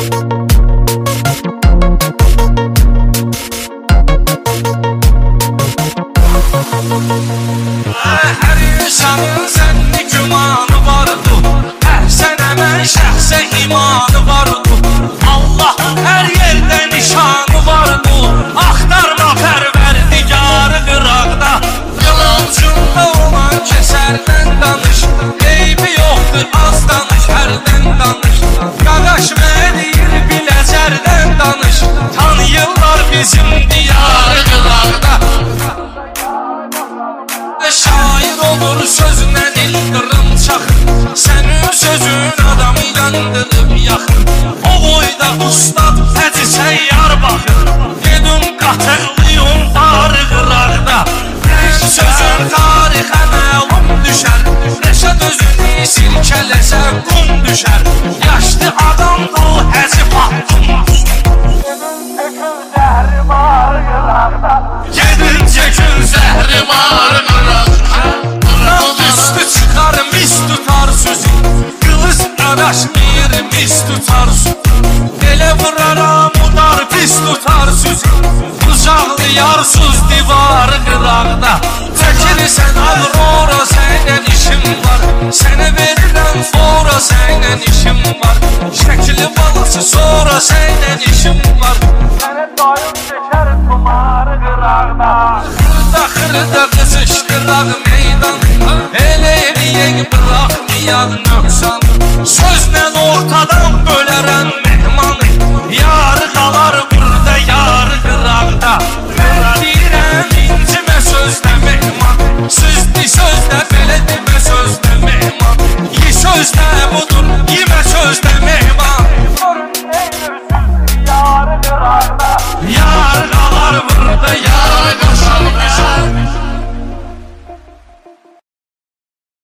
Hər insanın sənli gümanı vardı, hər sənə mən şəxsə imanı vardı. Allahın hər yerdə nişanı vardı, axtarma pərverdigarı qıraqda. Qılıncında olan kəsərdən danış, eybi yoxdur az danış, hərdən danış. Qaqaş mənə deyir biləcərdən danış, tanıyırlar bizim diyarı qıraqda. Şair olur sözünə dil qırım çaxır, sənin sözün adamı yandırıb yaxır. O boyda ustad həci səyyar baxır, gedin qatırlıyım darı qıraqda. Sözün tarixə məlum düşər, Rəşad özünü silkələsə qum düşər. Yaşlı adamdır o həci baxdım, gedin çəkin zəhri var qıraqda. Üstü çıxar mis tutar sözü, qılız qadaşmır mis tutar sözü. Elə vuraram udar pis tutar sözü, uzaqlı yarsız divar qıraqda. Çəkilsən Avrora sənlə işim var, sənə verirəm fora sənlə işim var. Şəkili balıqçı sonra sənlə işim var, sənə dayım çəkər tumarı qıraqda. Xırda qızışdıraq meydan, elə eləyək bıraxmayaq nöqsan. Sözlə ortadan